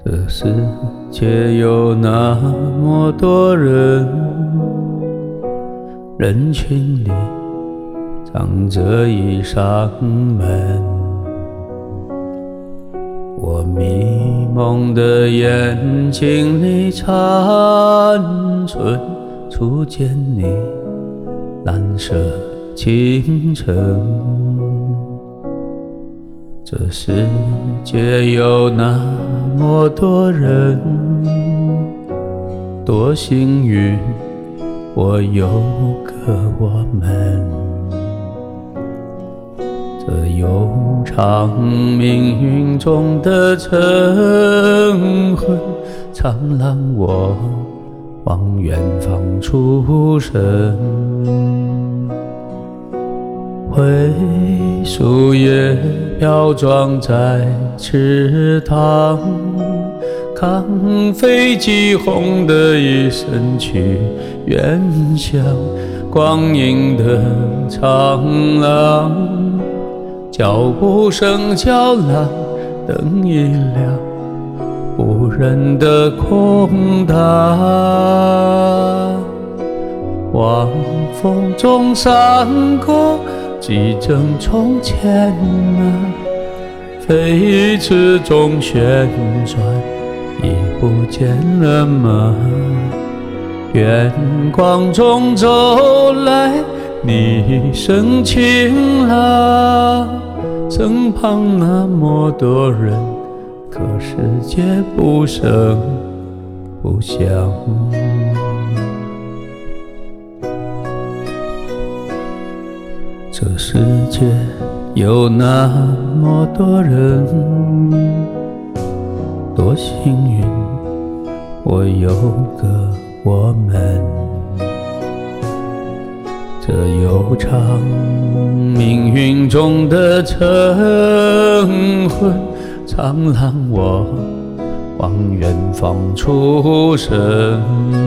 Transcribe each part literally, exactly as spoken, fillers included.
这世界有那么多人，人群里藏着一扇门。我迷蒙的眼睛里残存初见你蓝色清晨。这世界有那么多人，多幸运我有个我们。这悠长命运中的晨昏，常让我往远方出神。灰树叶飘撞在池塘，看飞机轰的一声去远乡。光阴的长廊，脚步声叫嚷，灯一亮，无人的空荡。晚风中闪过几帧从前啊，飞驰中旋转，已不见了吗？远光中走来你声情郎，身旁那么多人，可世界不声不响。这世界有那么多人，多幸运我有个我们。这悠长命运中的晨昏，常让我往远方出神。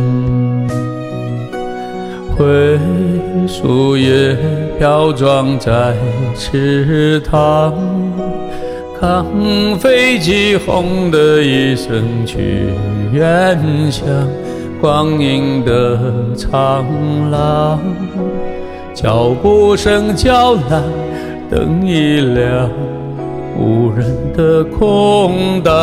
灰树叶飘撞在池塘，看飞机轰的一声去远乡。光阴的长廊，脚步声叫嚷，灯一亮，无人的空荡。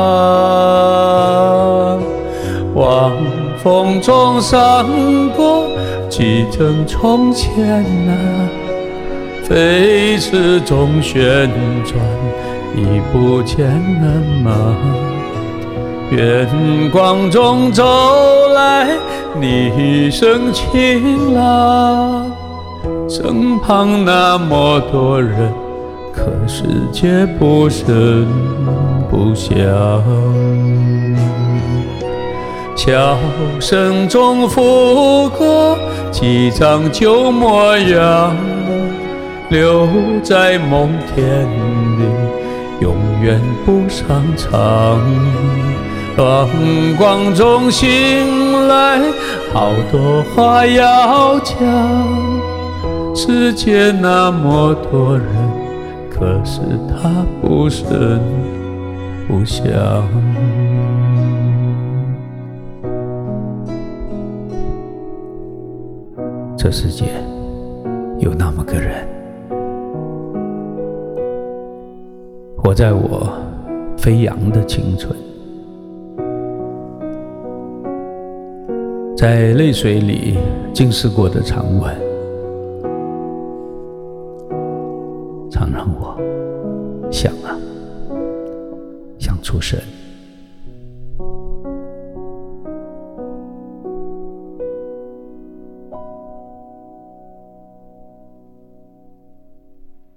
晚风中闪过几帧从前啊，飞驰中旋转，已不见了吗？远光中走来你声情郎，身旁那么多人，可世界不声不响。笑声中拂过几张旧模样，留在梦田里，永远不上场。阳光中醒来，好多话要讲。世界那么多人，可是他不声不响。这世界有那么个人，活在我飞扬的青春，在泪水里浸湿过的长吻，常让我想啊想出神。